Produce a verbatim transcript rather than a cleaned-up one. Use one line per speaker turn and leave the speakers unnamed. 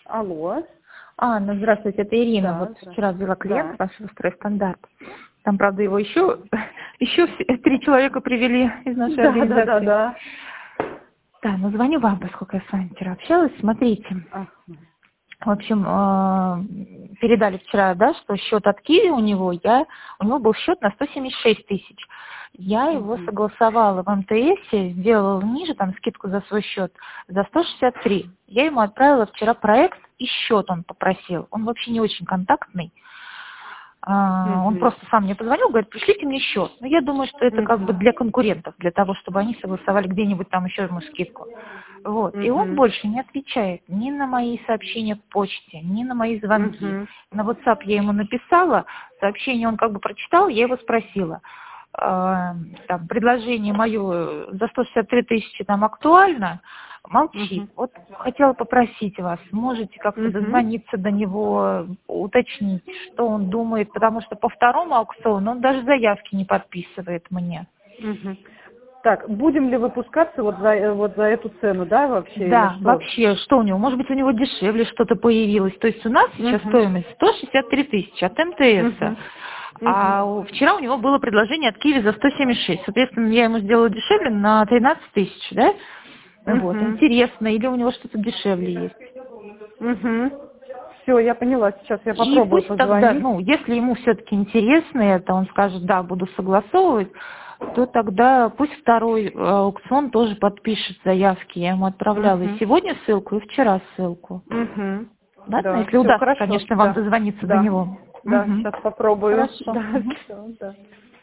Алло.
А, ну здравствуйте, это Ирина.
Да,
Вот вчера взяла клиент
да.
вашего стройстандарт. Там, правда, его еще, еще все- три человека привели из нашей
Да, да,
организации.
да, да.
Да, ну звоню вам, поскольку я с вами вчера общалась. Смотрите.
Ага.
В общем, э, передали вчера, да, что счет от Киви у него, я, у него был счет на сто семьдесят шесть тысяч. Я его
Мгм.
согласовала в МТСе, сделала ниже, там, скидку за свой счет, за сто шестьдесят три. Я ему отправила вчера проект, и счет он попросил. Он вообще не очень контактный. А, Он
Мгм.
просто сам мне позвонил, говорит, пришлите мне счет. Но я думаю, что это как бы
Мгм.
для конкурентов, для того, чтобы они согласовали где-нибудь там еще ему скидку. Вот. И он
Мгм.
больше не отвечает ни на мои сообщения в почте, ни на мои звонки.
Мгм.
На WhatsApp я ему написала, сообщение он как бы прочитал, я его спросила. а, Там, предложение мое за сто шестьдесят три тысячи там актуально, молчит.
Мгм.
Вот хотела попросить вас, можете как-то
Мгм.
дозвониться до него, уточнить, что он думает, потому что по второму аукциону он даже заявки не подписывает мне.
Мгм. Так, будем ли выпускаться вот за, э, вот за эту цену, да, вообще, или
Да,
что?
вообще, что у него? Может быть, у него дешевле что-то появилось. То есть у нас сейчас
Мгм.
стоимость сто шестьдесят три тысячи от МТС.
Мгм. Мгм.
А у- вчера у него было предложение от Киви за сто семьдесят шесть. Соответственно, я ему сделала дешевле на тринадцать тысяч, да? Вот,
Мгм.
интересно, или у него что-то дешевле есть.
Мгм. Все, я поняла, сейчас я
И
попробую
пусть тогда,
позвонить.
ну, если ему все-таки интересно это, он скажет, да, буду согласовывать, то тогда пусть второй э, аукцион тоже подпишет заявки. Я ему отправляла и
Мгм.
сегодня ссылку, и вчера ссылку.
Мгм.
Ладно,
Да,
если
все
удастся,
хорошо,
конечно, вам
да,
дозвониться до
да,
него.
да,
Мгм.
сейчас попробую.
Хорошо.
Да,
Мгм.
все, да.